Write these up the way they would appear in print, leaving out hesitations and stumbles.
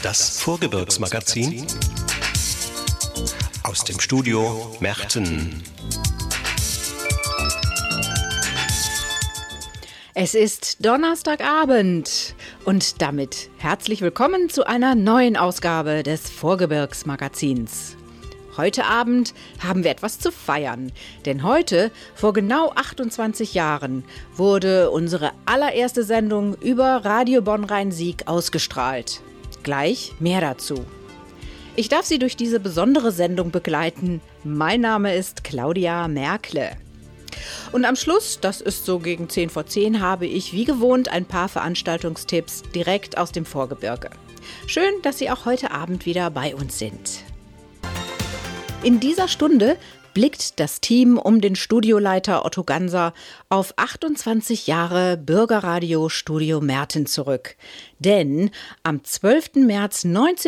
Das Vorgebirgsmagazin aus dem Studio Merten. Es ist Donnerstagabend und damit herzlich willkommen zu einer neuen Ausgabe des Vorgebirgsmagazins. Heute Abend haben wir etwas zu feiern, denn heute, vor genau 28 Jahren, wurde unsere allererste Sendung über Radio Bonn-Rhein-Sieg ausgestrahlt. Gleich mehr dazu. Ich darf Sie durch diese besondere Sendung begleiten. Mein Name ist Claudia Merkle. Und am Schluss, das ist so gegen 10 vor 10, habe ich wie gewohnt ein paar Veranstaltungstipps direkt aus dem Vorgebirge. Schön, dass Sie auch heute Abend wieder bei uns sind. In dieser Stunde blickt das Team um den Studioleiter Otto Ganser auf 28 Jahre Bürgerradio Studio Merten zurück. Denn am 12. März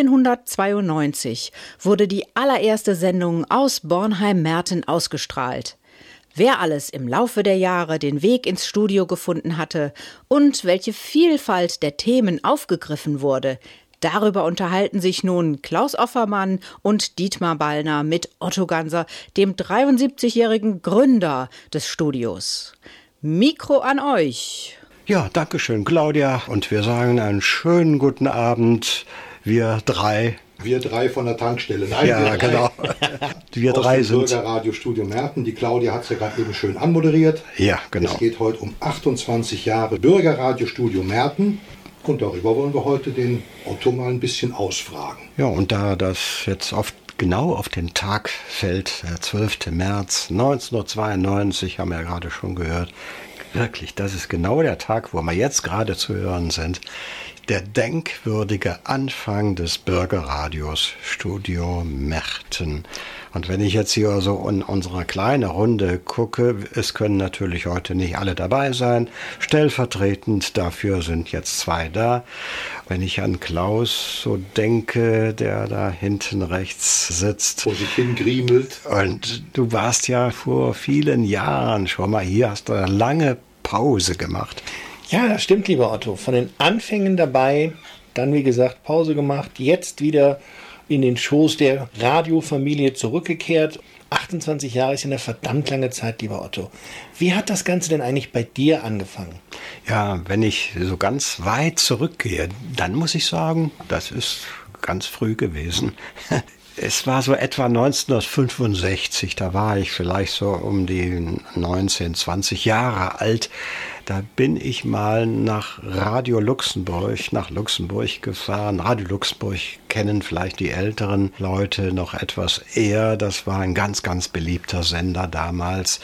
1992 wurde die allererste Sendung aus Bornheim-Merten ausgestrahlt. Wer alles im Laufe der Jahre den Weg ins Studio gefunden hatte und welche Vielfalt der Themen aufgegriffen wurde, darüber unterhalten sich nun Klaus Offermann und Dietmar Ballner mit Otto Ganser, dem 73-jährigen Gründer des Studios. Mikro an euch. Ja, danke schön, Claudia. Und wir sagen einen schönen guten Abend, wir drei. Wir drei von der Tankstelle. Nein, ja, genau. Wir drei sind Bürgerradio Studio Merten. Die Claudia hat es ja gerade eben schön anmoderiert. Ja, genau. Es geht heute um 28 Jahre Bürgerradio Studio Merten. Und darüber wollen wir heute den Otto mal ein bisschen ausfragen. Ja, und da das jetzt genau auf den Tag fällt, der 12. März 1992, haben wir ja gerade schon gehört, wirklich, das ist genau der Tag, wo wir jetzt gerade zu hören sind. Der denkwürdige Anfang des Bürgerradios Studio Merten. Und wenn ich jetzt hier so in unserer kleinen Runde gucke, es können natürlich heute nicht alle dabei sein. Stellvertretend dafür sind jetzt 2 da. Wenn ich an Klaus so denke, der da hinten rechts sitzt. Vor sich hin griemelt. Und du warst ja vor vielen Jahren schon mal hier, hast du eine lange Pause gemacht. Ja, das stimmt, lieber Otto. Von den Anfängen dabei, dann wie gesagt Pause gemacht, jetzt wieder in den Schoß der Radiofamilie zurückgekehrt. 28 Jahre ist ja eine verdammt lange Zeit, lieber Otto. Wie hat das Ganze denn eigentlich bei dir angefangen? Ja, wenn ich so ganz weit zurückgehe, dann muss ich sagen, das ist ganz früh gewesen. Es war so etwa 1965, da war ich vielleicht so um die 19, 20 Jahre alt. Da bin ich mal nach nach Luxemburg gefahren. Radio Luxemburg kennen vielleicht die älteren Leute noch etwas eher. Das war ein ganz, ganz beliebter Sender damals,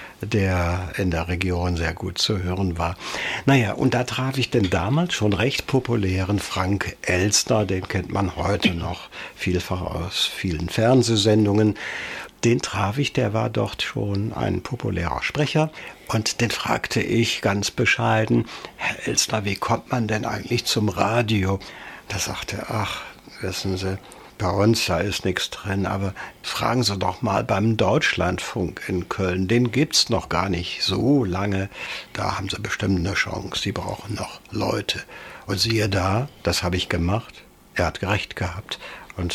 der in der Region sehr gut zu hören war. Naja, und da traf ich den damals schon recht populären Frank Elstner, den kennt man heute noch vielfach aus vielen Fernsehsendungen. Den traf ich, der war dort schon ein populärer Sprecher und den fragte ich ganz bescheiden, Herr Elstner, wie kommt man denn eigentlich zum Radio? Da sagte er, ach, wissen Sie, bei uns, da ist nichts drin, aber fragen Sie doch mal beim Deutschlandfunk in Köln, den gibt's noch gar nicht so lange, da haben Sie bestimmt eine Chance, Sie brauchen noch Leute. Und siehe da, das habe ich gemacht, er hat recht gehabt. Und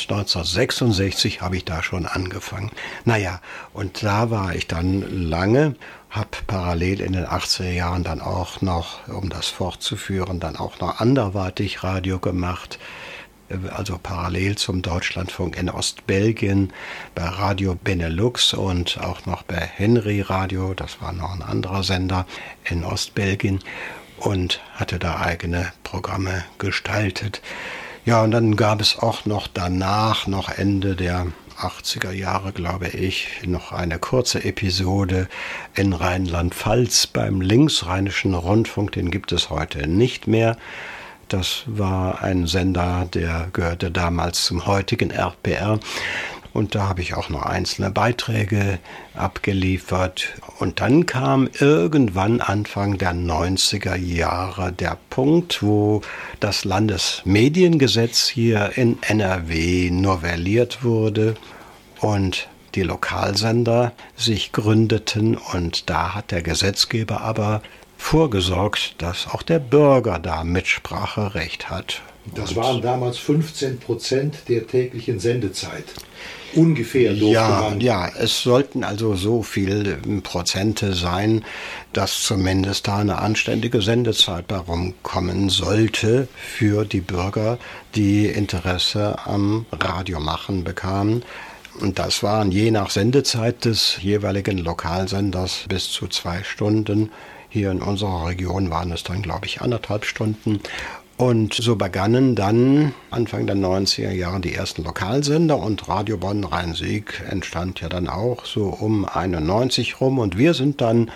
1966 habe ich da schon angefangen. Naja, und da war ich dann lange, habe parallel in den 80er Jahren dann auch noch, um das fortzuführen, dann auch noch anderweitig Radio gemacht. Also parallel zum Deutschlandfunk in Ostbelgien, bei Radio Benelux und auch noch bei Henry Radio, das war noch ein anderer Sender in Ostbelgien, und hatte da eigene Programme gestaltet. Ja, und dann gab es auch noch danach, noch Ende der 80er Jahre, glaube ich, noch eine kurze Episode in Rheinland-Pfalz beim Linksrheinischen Rundfunk. Den gibt es heute nicht mehr. Das war ein Sender, der gehörte damals zum heutigen RPR. Und da habe ich auch noch einzelne Beiträge abgeliefert. Und dann kam irgendwann Anfang der 90er Jahre der Punkt, wo das Landesmediengesetz hier in NRW novelliert wurde und die Lokalsender sich gründeten. Und da hat der Gesetzgeber aber vorgesorgt, dass auch der Bürger da Mitspracherecht hat. Das waren damals 15% der täglichen Sendezeit. Ungefähr durfte man. Ja, es sollten also so viel Prozente sein, dass zumindest da eine anständige Sendezeit bei rumkommen sollte für die Bürger, die Interesse am Radiomachen bekamen. Und das waren je nach Sendezeit des jeweiligen Lokalsenders bis zu 2 Stunden. Hier in unserer Region waren es dann, glaube ich, 1,5 Stunden. Und so begannen dann Anfang der 90er Jahre die ersten Lokalsender und Radio Bonn-Rhein-Sieg entstand ja dann auch so um 91 rum und wir sind dann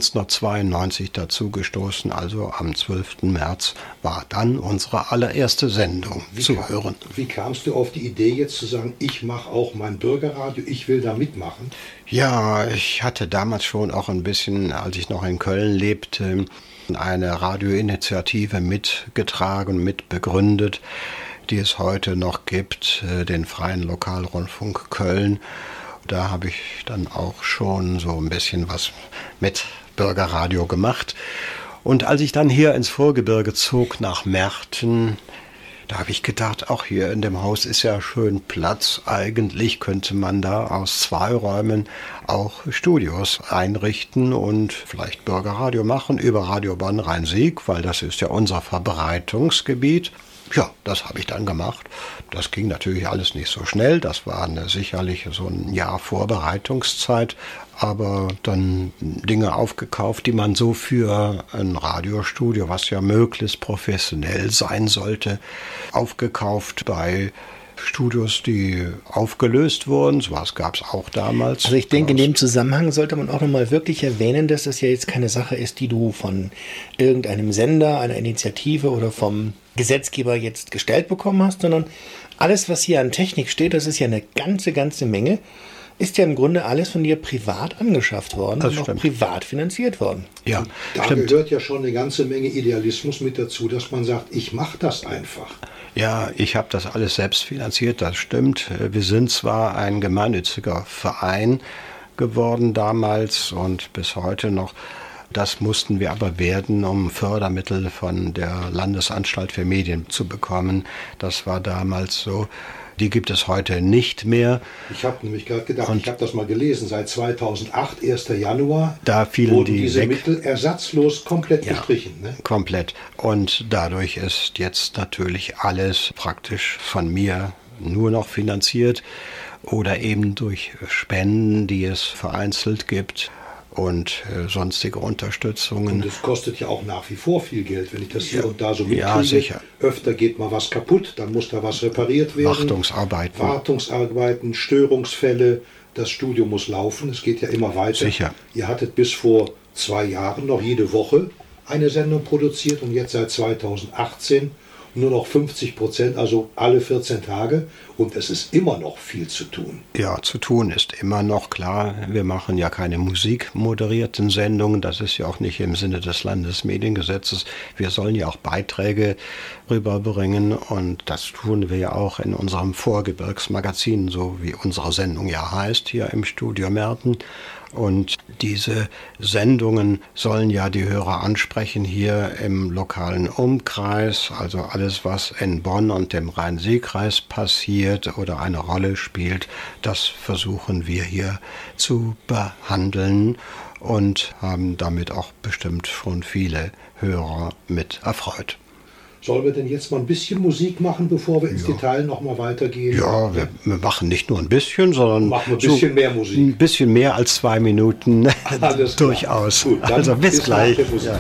1992 dazu gestoßen, also am 12. März war dann unsere allererste Sendung zu hören. Wie kamst du auf die Idee jetzt zu sagen, ich mache auch mein Bürgerradio, ich will da mitmachen? Ja, ich hatte damals schon auch ein bisschen, als ich noch in Köln lebte, eine Radioinitiative mitgetragen, mitbegründet, die es heute noch gibt, den Freien Lokalrundfunk Köln. Da habe ich dann auch schon so ein bisschen was mit Bürgerradio gemacht. Und als ich dann hier ins Vorgebirge zog nach Merten, da habe ich gedacht, auch hier in dem Haus ist ja schön Platz. Eigentlich könnte man da aus 2 Räumen auch Studios einrichten und vielleicht Bürgerradio machen über Radio Bonn-Rhein-Sieg, weil das ist ja unser Verbreitungsgebiet. Ja, das habe ich dann gemacht. Das ging natürlich alles nicht so schnell. Das war sicherlich so ein Jahr Vorbereitungszeit. Aber dann Dinge aufgekauft, die man so für ein Radiostudio, was ja möglichst professionell sein sollte, aufgekauft bei Studios, die aufgelöst wurden. Sowas gab es auch damals. Also ich denke, in dem Zusammenhang sollte man auch nochmal wirklich erwähnen, dass das ja jetzt keine Sache ist, die du von irgendeinem Sender, einer Initiative oder vom Gesetzgeber jetzt gestellt bekommen hast, sondern alles, was hier an Technik steht, das ist ja eine ganze Menge, ist ja im Grunde alles von dir privat angeschafft worden und auch privat finanziert worden. Ja, da gehört ja schon eine ganze Menge Idealismus mit dazu, dass man sagt, ich mache das einfach. Ja, ich habe das alles selbst finanziert, das stimmt. Wir sind zwar ein gemeinnütziger Verein geworden damals und bis heute noch. Das mussten wir aber werden, um Fördermittel von der Landesanstalt für Medien zu bekommen. Das war damals so. Die gibt es heute nicht mehr. Ich habe nämlich gerade gedacht, ich habe das mal gelesen, seit 2008, 1. Januar, da fielen wurden die diese weg. Mittel ersatzlos komplett gestrichen. Ne? Komplett. Und dadurch ist jetzt natürlich alles praktisch von mir nur noch finanziert oder eben durch Spenden, die es vereinzelt gibt. Und sonstige Unterstützungen. Und es kostet ja auch nach wie vor viel Geld, wenn ich das hier und da so mitkriege. Ja, sicher. Öfter geht mal was kaputt, dann muss da was repariert werden. Wartungsarbeiten, Störungsfälle. Das Studio muss laufen, es geht ja immer weiter. Sicher. Ihr hattet bis vor 2 Jahren noch jede Woche eine Sendung produziert und jetzt seit 2018 nur noch 50%, also alle 14 Tage. Und es ist immer noch viel zu tun. Ja, zu tun ist immer noch, klar. Wir machen ja keine musikmoderierten Sendungen. Das ist ja auch nicht im Sinne des Landesmediengesetzes. Wir sollen ja auch Beiträge rüberbringen. Und das tun wir ja auch in unserem Vorgebirgsmagazin, so wie unsere Sendung ja heißt, hier im Studio Merten. Und diese Sendungen sollen ja die Hörer ansprechen hier im lokalen Umkreis, also alles, was in Bonn und dem Rhein-Sieg-Kreis passiert oder eine Rolle spielt, das versuchen wir hier zu behandeln und haben damit auch bestimmt schon viele Hörer mit erfreut. Sollen wir denn jetzt mal ein bisschen Musik machen, bevor wir ins Detail nochmal weitergehen? Ja, wir machen nicht nur ein bisschen, sondern machen ein bisschen mehr Musik. Ein bisschen mehr als 2 Minuten. Durchaus. Gut, also bis gleich. Ja.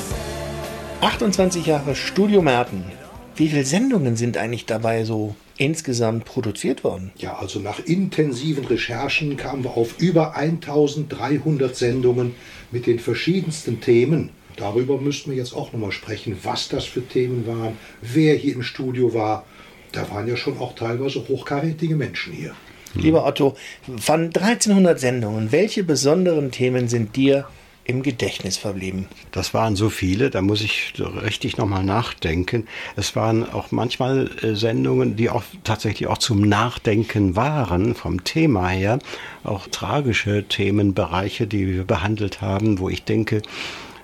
28 Jahre Studio Merten. Wie viele Sendungen sind eigentlich dabei so insgesamt produziert worden? Ja, also nach intensiven Recherchen kamen wir auf über 1300 Sendungen mit den verschiedensten Themen. Darüber müssten wir jetzt auch nochmal sprechen, was das für Themen waren, wer hier im Studio war. Da waren ja schon auch teilweise hochkarätige Menschen hier. Lieber Otto, von 1300 Sendungen, welche besonderen Themen sind dir im Gedächtnis verblieben? Das waren so viele, da muss ich richtig nochmal nachdenken. Es waren auch manchmal Sendungen, die auch tatsächlich auch zum Nachdenken waren, vom Thema her. Auch tragische Themenbereiche, die wir behandelt haben, wo ich denke,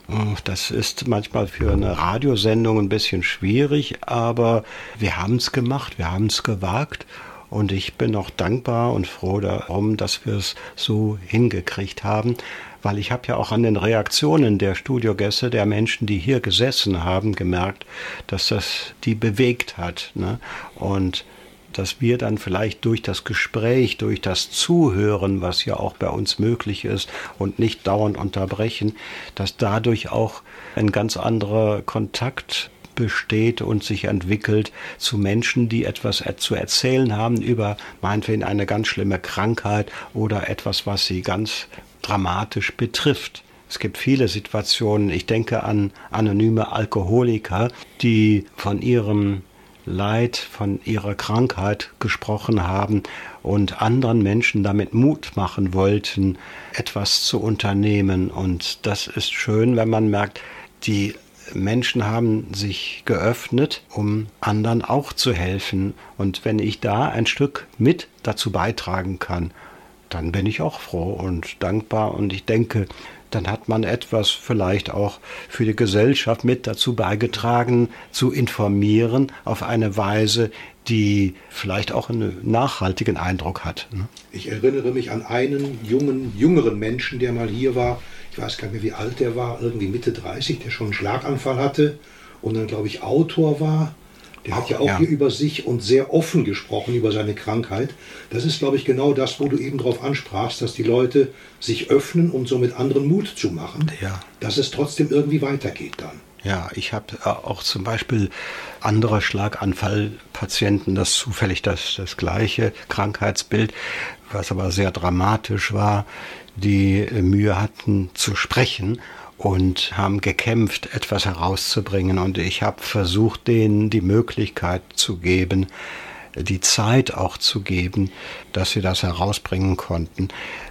Das ist manchmal für eine Radiosendung ein bisschen schwierig, aber wir haben es gemacht, wir haben es gewagt. Und ich bin auch dankbar und froh darum, dass wir es so hingekriegt haben, weil ich habe ja auch an den Reaktionen der Studiogäste, der Menschen, die hier gesessen haben, gemerkt, dass das die bewegt hat, ne? Und dass wir dann vielleicht durch das Gespräch, durch das Zuhören, was ja auch bei uns möglich ist und nicht dauernd unterbrechen, dass dadurch auch ein ganz anderer Kontakt besteht und sich entwickelt zu Menschen, die etwas zu erzählen haben über meinetwegen eine ganz schlimme Krankheit oder etwas, was sie ganz dramatisch betrifft. Es gibt viele Situationen, ich denke an anonyme Alkoholiker, die von ihrem Leid, von ihrer Krankheit gesprochen haben und anderen Menschen damit Mut machen wollten, etwas zu unternehmen. Und das ist schön, wenn man merkt, die Menschen haben sich geöffnet, um anderen auch zu helfen. Und wenn ich da ein Stück mit dazu beitragen kann, dann bin ich auch froh und dankbar. Und ich denke, dann hat man etwas vielleicht auch für die Gesellschaft mit dazu beigetragen, zu informieren auf eine Weise, die vielleicht auch einen nachhaltigen Eindruck hat. Ich erinnere mich an einen jüngeren Menschen, der mal hier war. Ich weiß gar nicht mehr, wie alt der war, irgendwie Mitte 30, der schon einen Schlaganfall hatte und dann, glaube ich, Autor war. Der hat ja auch hier über sich und sehr offen gesprochen, über seine Krankheit. Das ist, glaube ich, genau das, wo du eben drauf ansprachst, dass die Leute sich öffnen und somit anderen Mut zu machen, dass es trotzdem irgendwie weitergeht dann. Ja, ich habe auch zum Beispiel andere Schlaganfallpatienten, das zufällig das gleiche Krankheitsbild, was aber sehr dramatisch war, die Mühe hatten zu sprechen und haben gekämpft, etwas herauszubringen. Und ich habe versucht, denen die Möglichkeit zu geben, die Zeit auch zu geben, dass sie das herausbringen konnten.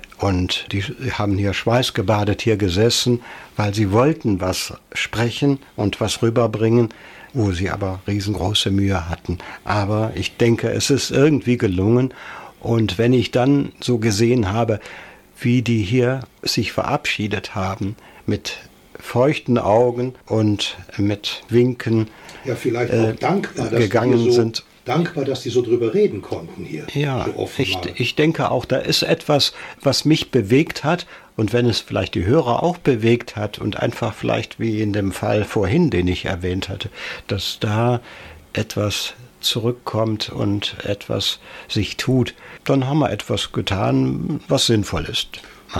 Und die haben hier schweißgebadet hier gesessen, weil sie wollten was sprechen und was rüberbringen, wo sie aber riesengroße Mühe hatten. Aber ich denke, es ist irgendwie gelungen. Und wenn ich dann so gesehen habe, wie die hier sich verabschiedet haben, mit feuchten Augen und mit Winken vielleicht auch dankbar, dass gegangen sind. Dankbar, dass die so drüber reden konnten hier. Ja, so offen ich denke auch, da ist etwas, was mich bewegt hat. Und wenn es vielleicht die Hörer auch bewegt hat und einfach vielleicht wie in dem Fall vorhin, den ich erwähnt hatte, dass da etwas zurückkommt und etwas sich tut, dann haben wir etwas getan, was sinnvoll ist.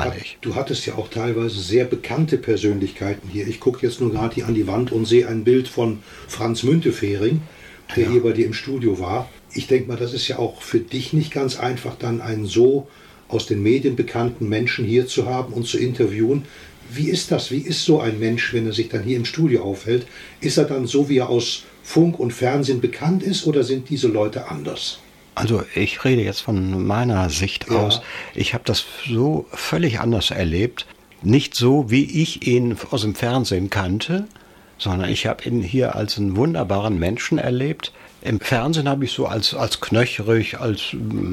Du hattest ja auch teilweise sehr bekannte Persönlichkeiten hier. Ich gucke jetzt nur gerade hier an die Wand und sehe ein Bild von Franz Müntefering, der hier bei dir im Studio war. Ich denke mal, das ist ja auch für dich nicht ganz einfach, dann einen so aus den Medien bekannten Menschen hier zu haben und zu interviewen. Wie ist das? Wie ist so ein Mensch, wenn er sich dann hier im Studio aufhält? Ist er dann so, wie er aus Funk und Fernsehen bekannt ist, oder sind diese Leute anders? Also ich rede jetzt von meiner Sicht aus. Ich habe das so völlig anders erlebt. Nicht so, wie ich ihn aus dem Fernsehen kannte, sondern ich habe ihn hier als einen wunderbaren Menschen erlebt. Im Fernsehen habe ich so als knöcherig, als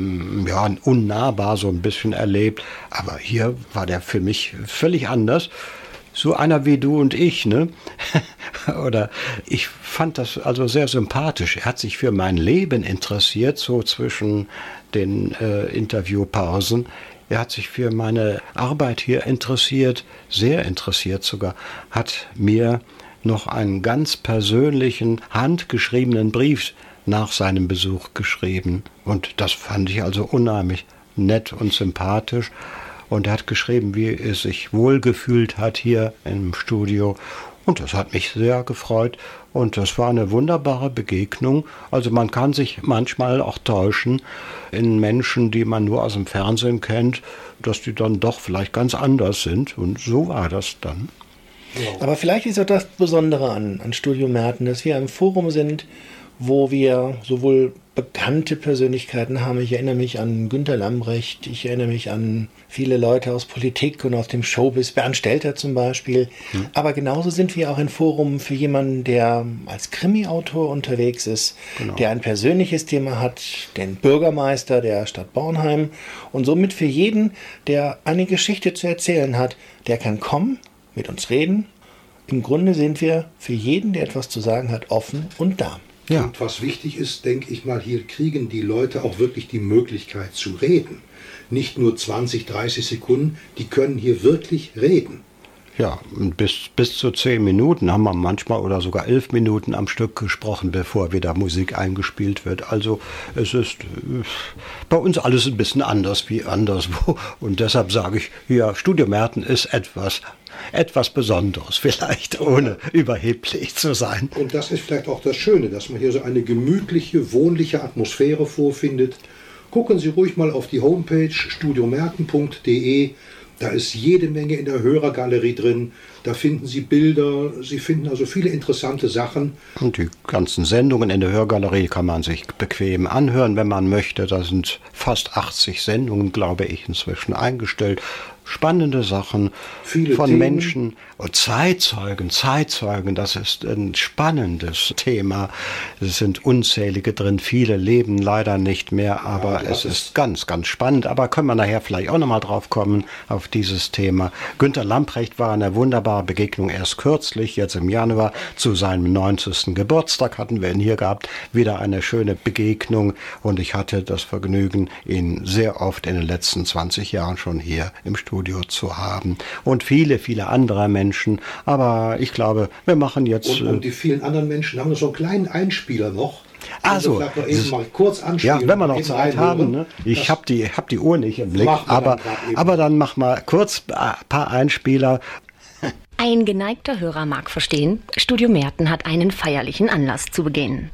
unnahbar so ein bisschen erlebt. Aber hier war der für mich völlig anders. So einer wie du und ich, ne? Oder ich fand das also sehr sympathisch. Er hat sich für mein Leben interessiert, so zwischen den Interviewpausen. Er hat sich für meine Arbeit hier interessiert, sehr interessiert sogar, hat mir noch einen ganz persönlichen, handgeschriebenen Brief nach seinem Besuch geschrieben. Und das fand ich also unheimlich nett und sympathisch. Und er hat geschrieben, wie er sich wohlgefühlt hat hier im Studio. Und das hat mich sehr gefreut. Und das war eine wunderbare Begegnung. Also man kann sich manchmal auch täuschen in Menschen, die man nur aus dem Fernsehen kennt, dass die dann doch vielleicht ganz anders sind. Und so war das dann. Aber vielleicht ist auch das Besondere an Studio Merten, dass wir ein Forum sind, wo wir sowohl bekannte Persönlichkeiten haben. Ich erinnere mich an Günter Lambrecht, ich erinnere mich an viele Leute aus Politik und aus dem Showbiz, Bernd Stelter zum Beispiel. Aber genauso sind wir auch ein Forum für jemanden, der als Krimi-Autor unterwegs ist, der ein persönliches Thema hat, den Bürgermeister der Stadt Bornheim, und somit für jeden, der eine Geschichte zu erzählen hat, der kann kommen, mit uns reden, Im Grunde sind wir für jeden, der etwas zu sagen hat, offen und da. Ja. Und was wichtig ist, denke ich mal, hier kriegen die Leute auch wirklich die Möglichkeit zu reden. Nicht nur 20, 30 Sekunden, die können hier wirklich reden. Ja, und bis zu 10 Minuten haben wir manchmal oder sogar 11 Minuten am Stück gesprochen, bevor wieder Musik eingespielt wird. Also es ist bei uns alles ein bisschen anders wie anderswo. Und deshalb sage ich, ja, Studio Merten ist etwas Besonderes, vielleicht ohne überheblich zu sein. Und das ist vielleicht auch das Schöne, dass man hier so eine gemütliche, wohnliche Atmosphäre vorfindet. Gucken Sie ruhig mal auf die Homepage studiomerten.de. Da ist jede Menge in der Hörergalerie drin. Da finden Sie Bilder, Sie finden also viele interessante Sachen. Und die ganzen Sendungen in der Hörgalerie kann man sich bequem anhören, wenn man möchte. Da sind fast 80 Sendungen, glaube ich, inzwischen eingestellt. Spannende Sachen Viele von Themen. Menschen und Zeitzeugen, das ist ein spannendes Thema. Es sind unzählige drin, viele leben leider nicht mehr, aber es ist ganz, ganz spannend. Aber können wir nachher vielleicht auch nochmal drauf kommen, auf dieses Thema. Günter Lamprecht war eine wunderbare Begegnung erst kürzlich, jetzt im Januar, zu seinem 90. Geburtstag hatten wir ihn hier gehabt. Wieder eine schöne Begegnung und ich hatte das Vergnügen, ihn sehr oft in den letzten 20 Jahren schon hier im Studio zu haben und viele, viele andere Menschen. Aber ich glaube, wir machen jetzt... Und die vielen anderen Menschen haben noch so einen kleinen Einspieler noch. Also, vielleicht noch eben mal kurz anspielen. ja, wenn wir noch eben Zeit reinhören. haben. Ne? Ich habe die Uhr nicht im Blick, Machen wir aber, dann grad eben. aber dann mach mal kurz ein paar Einspieler. Ein geneigter Hörer mag verstehen, Studio Merten hat einen feierlichen Anlass zu begehen.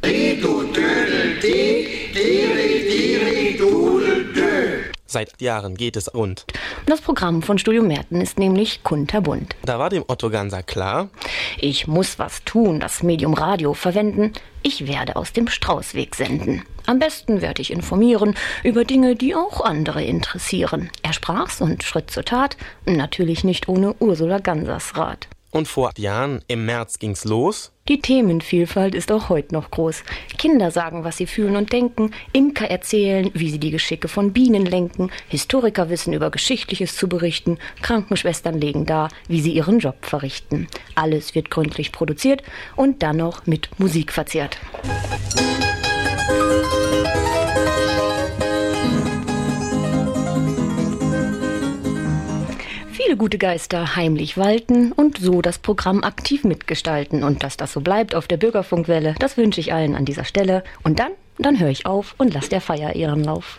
Seit Jahren geht es rund. Das Programm von Studio Merten ist nämlich kunterbunt. Da war dem Otto Ganser klar, Ich muss was tun, das Medium Radio verwenden. Ich werde aus dem Straußweg senden. Am besten werde ich informieren über Dinge, die auch andere interessieren. Er sprach's und schritt zur Tat, natürlich nicht ohne Ursula Gansers Rat. und vor Jahren, im März ging's los. Die Themenvielfalt ist auch heute noch groß. Kinder sagen, was sie fühlen und denken, Imker erzählen, wie sie die Geschicke von Bienen lenken, Historiker wissen über Geschichtliches zu berichten, Krankenschwestern legen dar, wie sie ihren Job verrichten. Alles wird gründlich produziert und dann noch mit Musik verzehrt. Viele gute Geister heimlich walten und so das Programm aktiv mitgestalten. Und dass das so bleibt auf der Bürgerfunkwelle, das wünsche ich allen an dieser Stelle. Und dann höre ich auf und lasse der Feier ihren Lauf.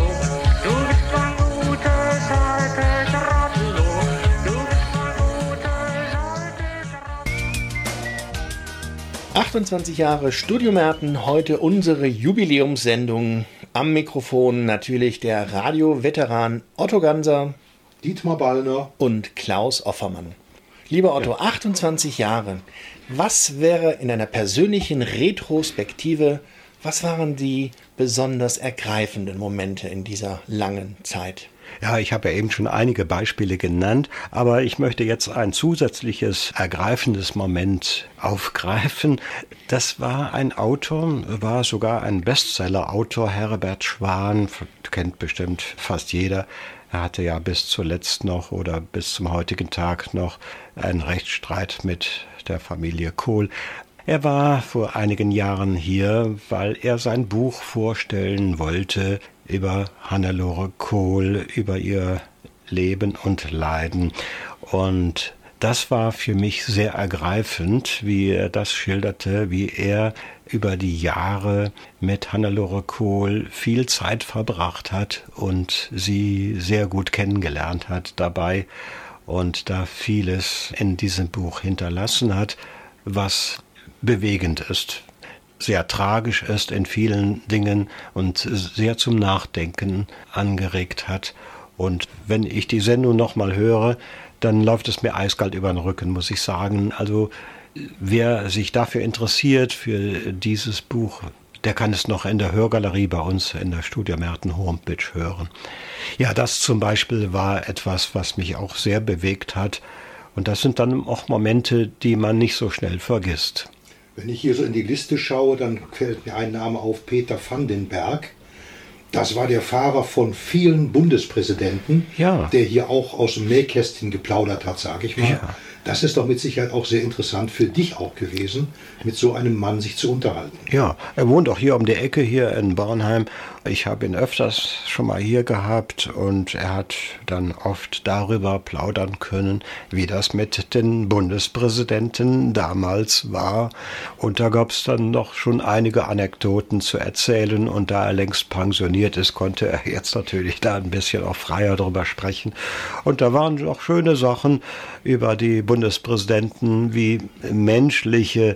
...28 Jahre Studio Merten, heute unsere Jubiläumssendung. Am Mikrofon natürlich der Radioveteran Otto Ganser, Dietmar Ballner und Klaus Offermann. Lieber Otto, 28 Jahre. Was wäre in einer persönlichen Retrospektive, was waren die besonders ergreifenden Momente in dieser langen Zeit? Ja, ich habe ja eben schon einige Beispiele genannt, aber ich möchte jetzt ein zusätzliches ergreifendes Moment aufgreifen. Das war ein Autor, war sogar ein Bestseller-Autor, Herbert Schwan, kennt bestimmt fast jeder. Er hatte ja bis zuletzt noch oder bis zum heutigen Tag noch einen Rechtsstreit mit der Familie Kohl. Er war vor einigen Jahren hier, weil er sein Buch vorstellen wollte über Hannelore Kohl, über ihr Leben und Leiden. Und das war für mich sehr ergreifend, wie er das schilderte, wie er über die Jahre mit Hannelore Kohl viel Zeit verbracht hat und sie sehr gut kennengelernt hat dabei und da vieles in diesem Buch hinterlassen hat, was bewegend ist, sehr tragisch ist in vielen Dingen und sehr zum Nachdenken angeregt hat. Und wenn ich die Sendung nochmal höre, dann läuft es mir eiskalt über den Rücken, muss ich sagen. Also wer sich dafür interessiert, für dieses Buch, der kann es noch in der Hörgalerie bei uns in der Studio Merten Homepage hören. Ja, das zum Beispiel war etwas, was mich auch sehr bewegt hat. Und das sind dann auch Momente, die man nicht so schnell vergisst. Wenn ich hier so in die Liste schaue, dann fällt mir ein Name auf, Peter van den Berg. Das war der Fahrer von vielen Bundespräsidenten, Ja. der hier auch aus dem Nähkästchen geplaudert hat, sage ich mal. Ja. Das ist doch mit Sicherheit auch sehr interessant für dich auch gewesen, mit so einem Mann sich zu unterhalten. Ja, er wohnt auch hier um die Ecke, hier in Bornheim. Ich habe ihn öfters schon mal hier gehabt und er hat dann oft darüber plaudern können, wie das mit den Bundespräsidenten damals war. Und da gab es dann noch schon einige Anekdoten zu erzählen. Und da er längst pensioniert ist, konnte er jetzt natürlich da ein bisschen auch freier drüber sprechen. Und da waren auch schöne Sachen über die Bundespräsidenten, wie menschliche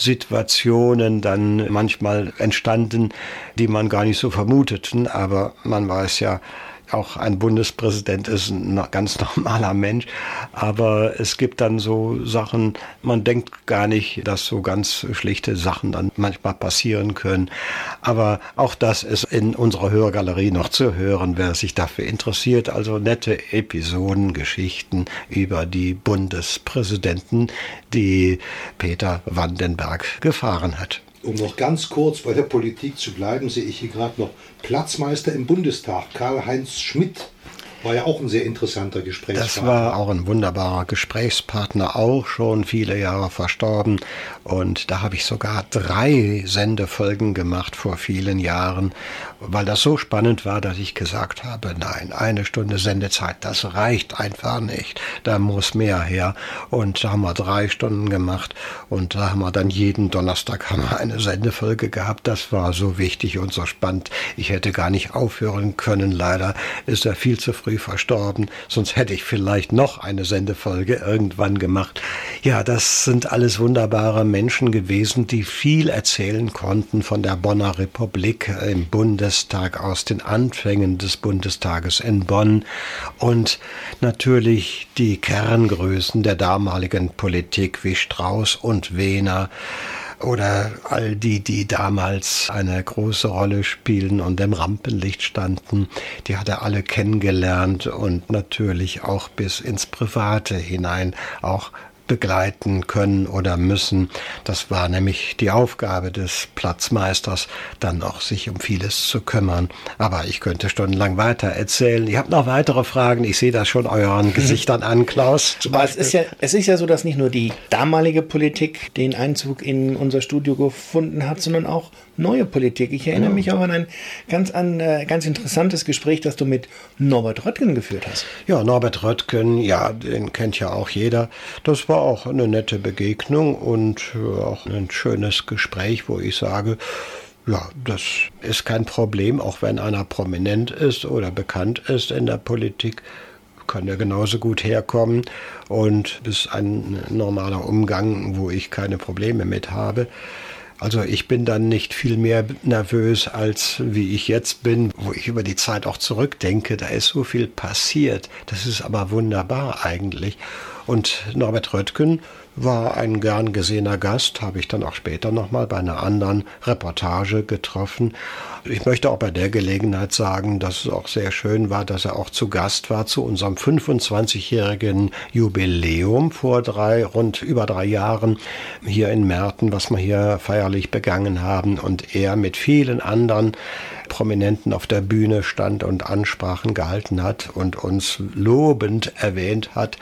Situationen dann manchmal entstanden, die man gar nicht so vermuteten. Aber man weiß ja, auch ein Bundespräsident ist ein ganz normaler Mensch, aber es gibt dann so Sachen, man denkt gar nicht, dass so ganz schlichte Sachen dann manchmal passieren können. Aber auch das ist in unserer Hörgalerie noch zu hören, wer sich dafür interessiert. Also nette Episoden, Geschichten über die Bundespräsidenten, die Peter Vandenberg gefahren hat. Um noch ganz kurz bei der Politik zu bleiben, sehe ich hier gerade noch Platzmeister im Bundestag, Karl-Heinz Schmidt. War ja auch ein sehr interessanter Gesprächspartner. Das war auch ein wunderbarer Gesprächspartner, auch schon viele Jahre verstorben. Und da habe ich sogar 3 Sendefolgen gemacht vor vielen Jahren, weil das so spannend war, dass ich gesagt habe, nein, 1 Stunde Sendezeit, das reicht einfach nicht. Da muss mehr her. Und da haben wir 3 Stunden gemacht und da haben wir dann jeden Donnerstag eine Sendefolge gehabt. Das war so wichtig und so spannend. Ich hätte gar nicht aufhören können. Leider ist er viel zu früh verstorben, sonst hätte ich vielleicht noch eine Sendefolge irgendwann gemacht. Ja, das sind alles wunderbare Menschen gewesen, die viel erzählen konnten von der Bonner Republik im Bundestag, aus den Anfängen des Bundestages in Bonn und natürlich die Kerngrößen der damaligen Politik wie Strauß und Wehner, oder all die damals eine große Rolle spielen und im Rampenlicht standen, die hat er alle kennengelernt und natürlich auch bis ins Private hinein auch begleiten können oder müssen. Das war nämlich die Aufgabe des Platzmeisters, dann auch sich um vieles zu kümmern. Aber ich könnte stundenlang weiter erzählen. Ihr habt noch weitere Fragen. Ich sehe das schon euren Gesichtern an, Klaus. Aber es ist ja so, dass nicht nur die damalige Politik den Einzug in unser Studio gefunden hat, sondern auch neue Politik. Ich erinnere mich auch an ein ganz interessantes Gespräch, das du mit Norbert Röttgen geführt hast. Ja, Norbert Röttgen, ja, den kennt ja auch jeder. Das war auch eine nette Begegnung und auch ein schönes Gespräch, wo ich sage, ja, das ist kein Problem, auch wenn einer prominent ist oder bekannt ist in der Politik, kann er genauso gut herkommen und ist ein normaler Umgang, wo ich keine Probleme mit habe. Also ich bin dann nicht viel mehr nervös, als wie ich jetzt bin, wo ich über die Zeit auch zurückdenke. Da ist so viel passiert. Das ist aber wunderbar eigentlich. Und Norbert Röttgen war ein gern gesehener Gast, habe ich dann auch später nochmal bei einer anderen Reportage getroffen. Ich möchte auch bei der Gelegenheit sagen, dass es auch sehr schön war, dass er auch zu Gast war zu unserem 25-jährigen Jubiläum vor über 3 Jahren hier in Merten, was wir hier feierlich begangen haben und er mit vielen anderen Prominenten auf der Bühne stand und Ansprachen gehalten hat und uns lobend erwähnt hat,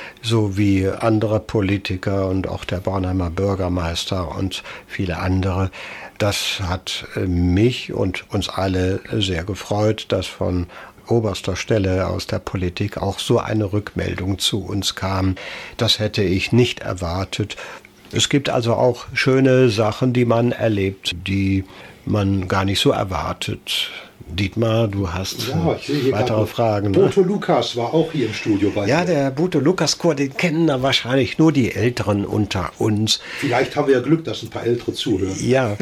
so wie andere Politiker und auch der Bornheimer Bürgermeister und viele andere. Das hat mich und uns alle sehr gefreut, dass von oberster Stelle aus der Politik auch so eine Rückmeldung zu uns kam. Das hätte ich nicht erwartet. Es gibt also auch schöne Sachen, die man erlebt, die man gar nicht so erwartet. Dietmar, du hast weitere Fragen. Boto Lukas war auch hier im Studio bei Ja, dir. der Boto Lukas Chor, den kennen da wahrscheinlich nur die Älteren unter uns. Vielleicht haben wir ja Glück, dass ein paar Ältere zuhören. Ja,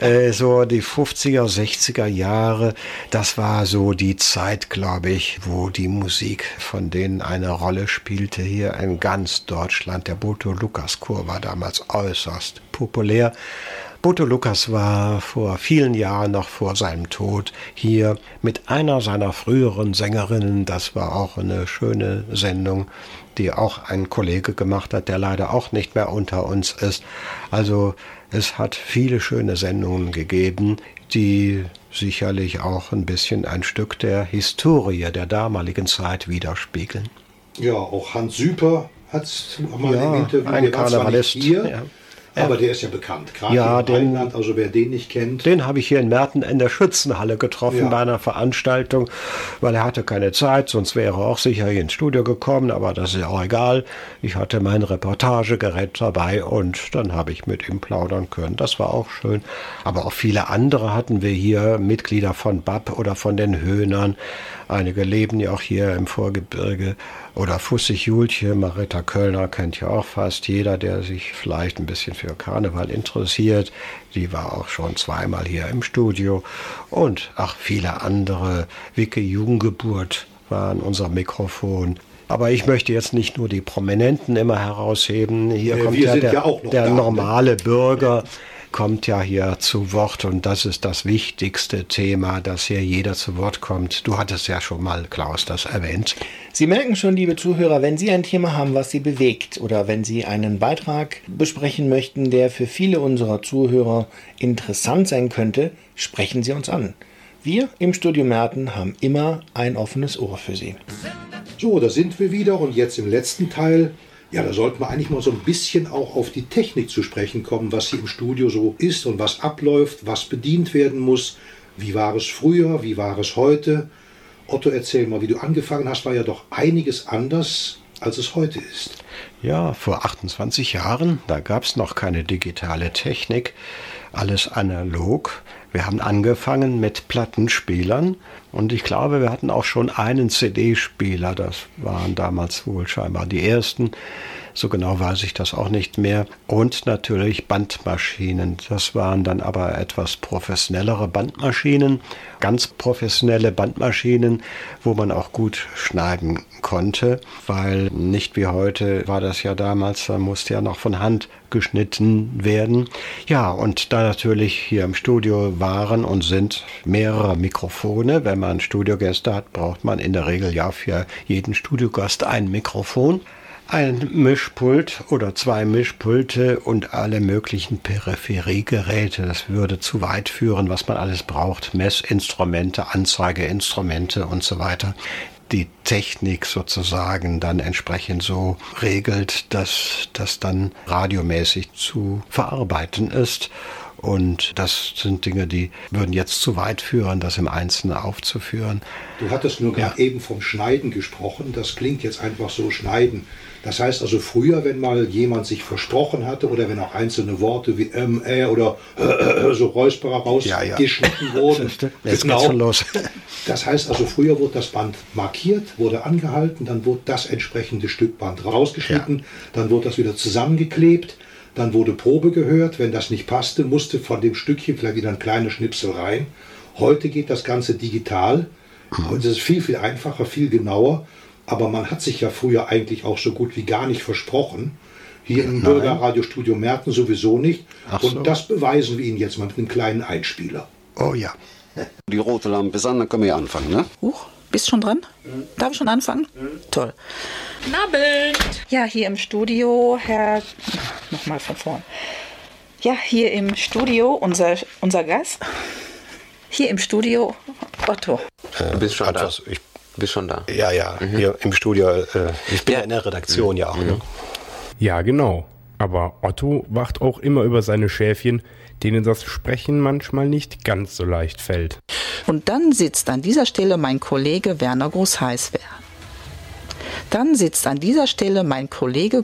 so die 50er, 60er Jahre, das war so die Zeit, glaube ich, wo die Musik von denen eine Rolle spielte hier in ganz Deutschland. Der Boto Lukas Chor war damals äußerst populär. Boto Lukas war vor vielen Jahren, noch vor seinem Tod, hier mit einer seiner früheren Sängerinnen. Das war auch eine schöne Sendung, die auch ein Kollege gemacht hat, der leider auch nicht mehr unter uns ist. Also es hat viele schöne Sendungen gegeben, die sicherlich auch ein bisschen ein Stück der Historie der damaligen Zeit widerspiegeln. Ja, auch Hans Süper hat es mal im Interview, ein der war zwar nicht Karnevalist. hier, Ja. aber der ist ja bekannt, gerade Ja, im Rheinland, also wer den nicht kennt. Den habe ich hier in Merten in der Schützenhalle getroffen Ja. bei einer Veranstaltung, weil er hatte keine Zeit, sonst wäre er auch sicher hier ins Studio gekommen, aber das ist ja auch egal. Ich hatte mein Reportagegerät dabei und dann habe ich mit ihm plaudern können. Das war auch schön. Aber auch viele andere hatten wir hier, Mitglieder von BAP oder von den Höhnern. Einige leben ja auch hier im Vorgebirge. Oder Fussig Julche, Marita Köllner kennt ja auch fast jeder, der sich vielleicht ein bisschen für Karneval interessiert. Die war auch schon zweimal hier im Studio. Und ach, viele andere. Wicke Jugendgeburt war an unserem Mikrofon. Aber ich möchte jetzt nicht nur die Prominenten immer herausheben. Hier kommt wir ja sind der, ja auch noch der da, ne? normale Bürger. Kommt ja hier zu Wort und das ist das wichtigste Thema, dass hier jeder zu Wort kommt. Du hattest ja schon mal, Klaus, das erwähnt. Sie merken schon, liebe Zuhörer, wenn Sie ein Thema haben, was Sie bewegt oder wenn Sie einen Beitrag besprechen möchten, der für viele unserer Zuhörer interessant sein könnte, sprechen Sie uns an. Wir im Studio Merten haben immer ein offenes Ohr für Sie. So, da sind wir wieder und jetzt im letzten Teil. Ja, da sollten wir eigentlich mal so ein bisschen auch auf die Technik zu sprechen kommen, was hier im Studio so ist und was abläuft, was bedient werden muss. Wie war es früher, wie war es heute? Otto, erzähl mal, wie du angefangen hast, war ja doch einiges anders, als es heute ist. Ja, vor 28 Jahren, da gab es noch keine digitale Technik, alles analog. Wir haben angefangen mit Plattenspielern und ich glaube, wir hatten auch schon einen CD-Spieler. Das waren damals wohl scheinbar die ersten. So genau weiß ich das auch nicht mehr. Und natürlich Bandmaschinen. Das waren dann aber etwas professionellere Bandmaschinen, ganz professionelle Bandmaschinen, wo man auch gut schneiden konnte, weil nicht wie heute war das ja damals, da musste ja noch von Hand geschnitten werden. Ja, und da natürlich hier im Studio waren und sind mehrere Mikrofone. Wenn man Studiogäste hat, braucht man in der Regel ja für jeden Studiogast ein Mikrofon. Ein Mischpult oder zwei Mischpulte und alle möglichen Peripheriegeräte. Das würde zu weit führen, was man alles braucht. Messinstrumente, Anzeigeinstrumente und so weiter. Die Technik sozusagen dann entsprechend so regelt, dass das dann radiomäßig zu verarbeiten ist. Und das sind Dinge, die würden jetzt zu weit führen, das im Einzelnen aufzuführen. Du hattest nur gerade eben vom Schneiden gesprochen. Das klingt jetzt einfach so, Schneiden. Das heißt also früher, wenn mal jemand sich versprochen hatte oder wenn auch einzelne Worte wie oder so Räusperer rausgeschnitten wurden. Jetzt geht's schon los. Das heißt also früher wurde das Band markiert, wurde angehalten, dann wurde das entsprechende Stück Band rausgeschnitten, dann wurde das wieder zusammengeklebt, dann wurde Probe gehört. Wenn das nicht passte, musste von dem Stückchen vielleicht wieder ein kleiner Schnipsel rein. Heute geht das Ganze digital und es ist viel, viel einfacher, viel genauer. Aber man hat sich ja früher eigentlich auch so gut wie gar nicht versprochen. Hier im Bürgerradiostudio Merten sowieso nicht. Und das beweisen wir Ihnen jetzt mal mit einem kleinen Einspieler. Oh ja. Die rote Lampe ist an, dann können wir anfangen, ne? Bist schon dran? Darf ich schon anfangen? Toll. Guten Abend. Ja, hier im Studio, nochmal von vorn. Ja, hier im Studio, unser Gast. Hier im Studio, Otto. Du bist schon da. Ich bist schon da. Ja, hier im Studio. Ich bin ja in der Redaktion ja auch. Ne? Ja, genau. Aber Otto wacht auch immer über seine Schäfchen, denen das Sprechen manchmal nicht ganz so leicht fällt. Und dann sitzt an dieser Stelle mein Kollege Werner Groß-Heißwehr. Dann sitzt an dieser Stelle mein Kollege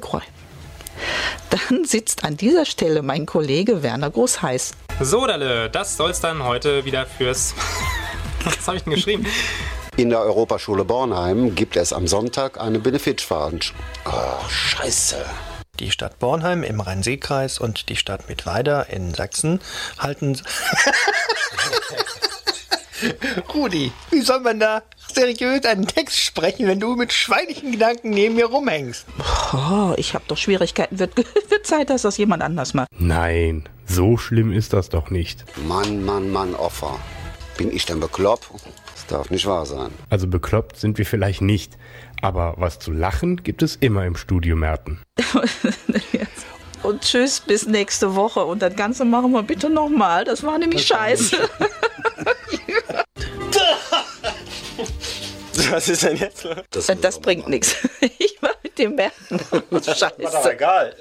Dann sitzt an dieser Stelle mein Kollege Werner Groß-Heiß. So, Dalle, das soll's dann heute wieder fürs... Was habe ich denn geschrieben? In der Europaschule Bornheim gibt es am Sonntag eine Benefizveranstaltung. Oh, scheiße. Die Stadt Bornheim im Rhein-Sieg-Kreis und die Stadt Mittweida in Sachsen halten... Rudi, wie soll man da seriös einen Text sprechen, wenn du mit schweinischen Gedanken neben mir rumhängst? Oh, ich habe doch Schwierigkeiten. Wird Zeit, dass das jemand anders macht. Nein, so schlimm ist das doch nicht. Mann, Opfer. Bin ich denn bekloppt? Das darf nicht wahr sein. Also bekloppt sind wir vielleicht nicht, aber was zu lachen gibt es immer im Studio Merten. Und tschüss, bis nächste Woche. Und das Ganze machen wir bitte nochmal. Das war nämlich scheiße. Was ist denn jetzt? Das bringt nichts. Ich war mit dem Märten. Scheiße. War doch egal.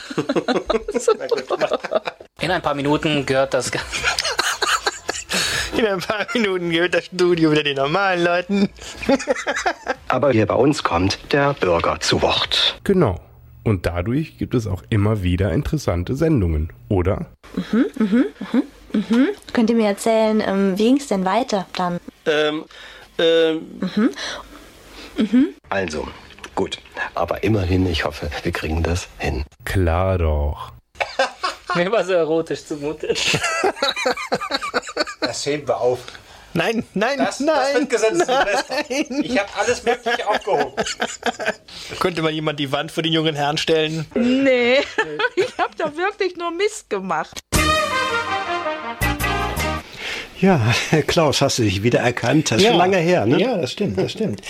In ein paar Minuten gehört das In ein paar Minuten gehört das Studio wieder den normalen Leuten. Aber hier bei uns kommt der Bürger zu Wort. Genau. Und dadurch gibt es auch immer wieder interessante Sendungen, oder? Könnt ihr mir erzählen, wie ging es denn weiter dann? Also, gut. Aber immerhin, ich hoffe, wir kriegen das hin. Klar doch. Mir war so erotisch zumute. Das heben wir auf. Nein. Das wird gesetzt. Ich habe alles Mögliche aufgehoben. Könnte mal jemand die Wand vor den jungen Herrn stellen? Nee, ich habe da wirklich nur Mist gemacht. Ja, Klaus, hast du dich wieder erkannt? Das ist schon lange her, ne? Ja, das stimmt.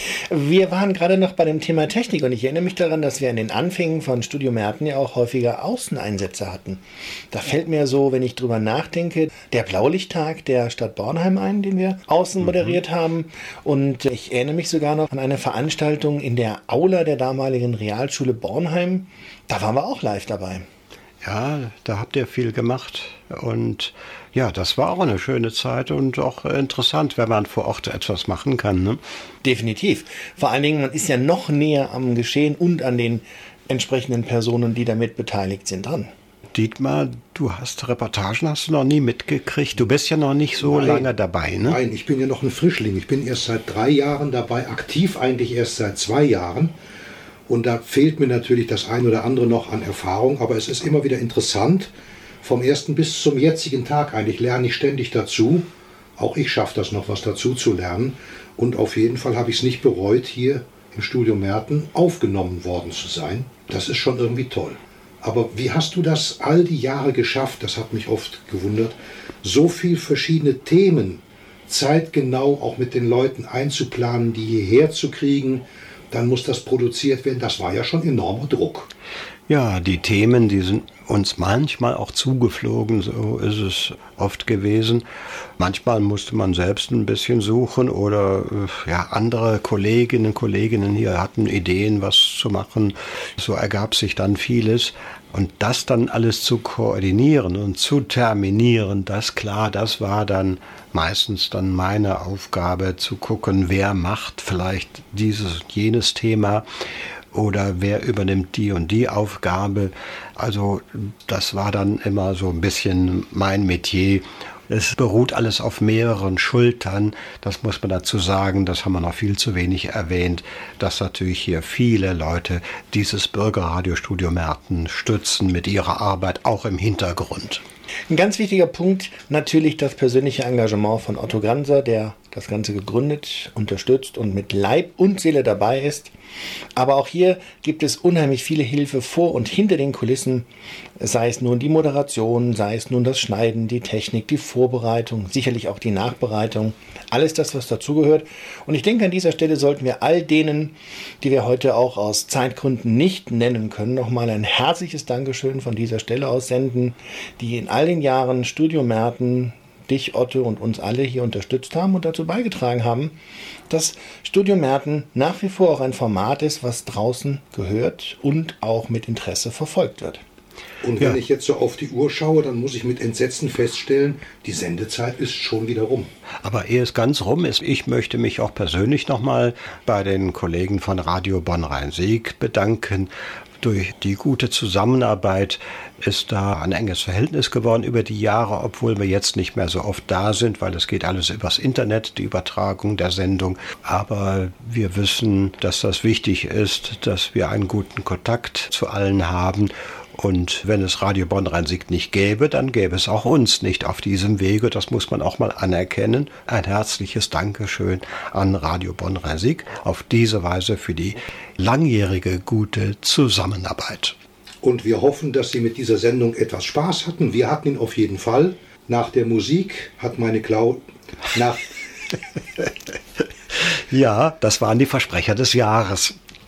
Wir waren gerade noch bei dem Thema Technik und ich erinnere mich daran, dass wir in den Anfängen von Studio Märten ja auch häufiger Außeneinsätze hatten. Da fällt mir so, wenn ich drüber nachdenke, der Blaulichttag der Stadt Bornheim ein, den wir außen moderiert haben. Und ich erinnere mich sogar noch an eine Veranstaltung in der Aula der damaligen Realschule Bornheim. Da waren wir auch live dabei. Ja, da habt ihr viel gemacht und ja, das war auch eine schöne Zeit und auch interessant, wenn man vor Ort etwas machen kann. Ne? Definitiv. Vor allen Dingen, man ist ja noch näher am Geschehen und an den entsprechenden Personen, die damit beteiligt sind, dran. Dietmar, du hast noch nie mitgekriegt. Du bist ja noch nicht so lange dabei, ne? Nein, ich bin ja noch ein Frischling. Ich bin erst seit 3 Jahren dabei, aktiv eigentlich erst seit 2 Jahren. Und da fehlt mir natürlich das ein oder andere noch an Erfahrung, aber es ist immer wieder interessant. Vom ersten bis zum jetzigen Tag eigentlich lerne ich ständig dazu. Auch ich schaffe das noch, was dazu zu lernen. Und auf jeden Fall habe ich es nicht bereut, hier im Studio Märten aufgenommen worden zu sein. Das ist schon irgendwie toll. Aber wie hast du das all die Jahre geschafft, das hat mich oft gewundert, so viel verschiedene Themen zeitgenau auch mit den Leuten einzuplanen, die hierher zu kriegen? Dann muss das produziert werden. Das war ja schon enormer Druck. Ja, die Themen, die sind uns manchmal auch zugeflogen, so ist es oft gewesen. Manchmal musste man selbst ein bisschen suchen oder ja, andere Kolleginnen hier hatten Ideen, was zu machen. So ergab sich dann vieles. Und das dann alles zu koordinieren und zu terminieren, das war dann meistens dann meine Aufgabe, zu gucken, wer macht vielleicht dieses und jenes Thema oder wer übernimmt die und die Aufgabe. Also das war dann immer so ein bisschen mein Metier. Es beruht alles auf mehreren Schultern, das muss man dazu sagen, das haben wir noch viel zu wenig erwähnt, dass natürlich hier viele Leute dieses Bürgerradiostudio Märten stützen mit ihrer Arbeit, auch im Hintergrund. Ein ganz wichtiger Punkt, natürlich das persönliche Engagement von Otto Granser, der das Ganze gegründet, unterstützt und mit Leib und Seele dabei ist. Aber auch hier gibt es unheimlich viele Hilfe vor und hinter den Kulissen, sei es nun die Moderation, sei es nun das Schneiden, die Technik, die Vorbereitung, sicherlich auch die Nachbereitung, alles das, was dazugehört. Und ich denke, an dieser Stelle sollten wir all denen, die wir heute auch aus Zeitgründen nicht nennen können, nochmal ein herzliches Dankeschön von dieser Stelle aus senden, die in all den Jahren Studio Märten, dich, Otto und uns alle hier unterstützt haben und dazu beigetragen haben, dass Studio Märten nach wie vor auch ein Format ist, was draußen gehört und auch mit Interesse verfolgt wird. Und wenn ich jetzt so auf die Uhr schaue, dann muss ich mit Entsetzen feststellen, die Sendezeit ist schon wieder rum. Aber ehe es ganz rum ist, ich möchte mich auch persönlich nochmal bei den Kollegen von Radio Bonn-Rhein-Sieg bedanken. Durch die gute Zusammenarbeit ist da ein enges Verhältnis geworden über die Jahre, obwohl wir jetzt nicht mehr so oft da sind, weil es geht alles übers Internet, die Übertragung der Sendung. Aber wir wissen, dass das wichtig ist, dass wir einen guten Kontakt zu allen haben. Und wenn es Radio Bonn-Rhein-Sieg nicht gäbe, dann gäbe es auch uns nicht auf diesem Wege. Das muss man auch mal anerkennen. Ein herzliches Dankeschön an Radio Bonn-Rhein-Sieg auf diese Weise für die langjährige gute Zusammenarbeit. Und wir hoffen, dass Sie mit dieser Sendung etwas Spaß hatten. Wir hatten ihn auf jeden Fall. Nach der Musik hat meine Ja, das waren die Versprecher des Jahres.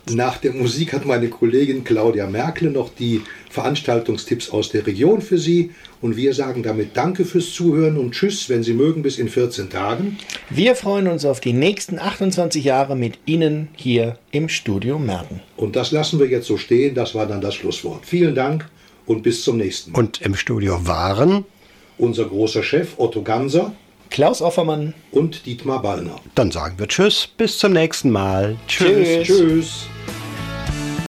Nach der Musik hat meine Kollegin Claudia Merkle noch die Veranstaltungstipps aus der Region für Sie. Und wir sagen damit Danke fürs Zuhören und Tschüss, wenn Sie mögen, bis in 14 Tagen. Wir freuen uns auf die nächsten 28 Jahre mit Ihnen hier im Studio Merten. Und das lassen wir jetzt so stehen, das war dann das Schlusswort. Vielen Dank und bis zum nächsten Mal. Und im Studio waren unser großer Chef Otto Ganser, Klaus Offermann und Dietmar Ballner. Dann sagen wir Tschüss, bis zum nächsten Mal. Tschüss. Tschüss.